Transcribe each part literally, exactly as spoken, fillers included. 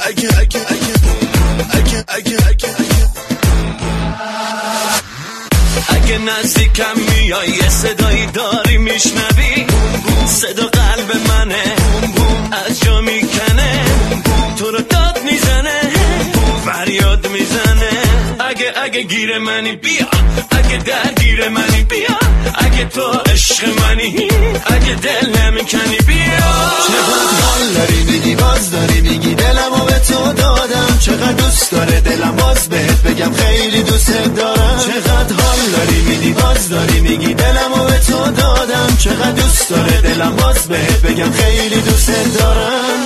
اگه اگه اگه اگه اگه اگه اگه نزدیکم میای یه صدایی داری میشنوی، صدا قلب منه از جا میکنه، تو رو داد میزنه فریاد میزنه. اگه اگه گیر منی بیا، اگه درگیر منی بیا، اگه تو عشق منی، اگه دل نمیکنی بیا. چقدر حال داری میگی باز داری میگی دلمو به تو دادم، چقدر دوست داره دلم باز بهت بگم خیلی دوست دارم. چقدر حال داری میگی باز داری میگی دلمو به تو دادم، چقدر دوست داره دلم باز بهت بگم خیلی دوست دارم.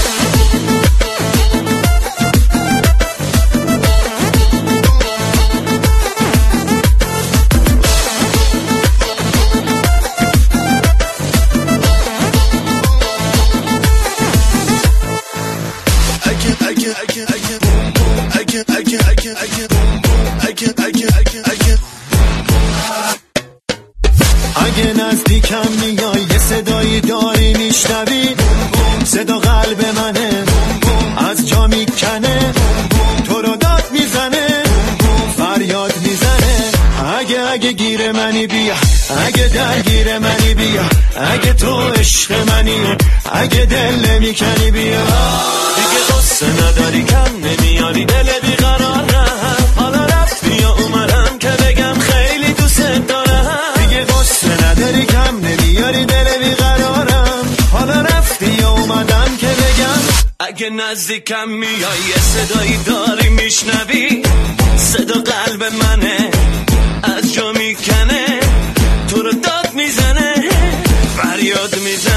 اگه نزدیکم میای یه صدایی داری میشنوی، صدا قلب منه از جا میکنه، تو رو داد میزنه فریاد میزنه. اگه اگه گیر منی بیا، اگه درگیر منی بیا، اگه تو عشق منی، اگه دل نمیکنی بیا. دیگه قصه نداری کم نمیاری دل بیقرارم، حالا رفتی یا اومدم که بگم خیلی دوست دارم. دیگه قصه نداری کم نمیاری دل بیقرارم، حالا رفتی یا اومدم که بگم. اگه نزدیکم میای یه صدایی داری میشنوی، صدا قلب منه از جا میکنه، تو رو داد میزنه فریاد میزنه.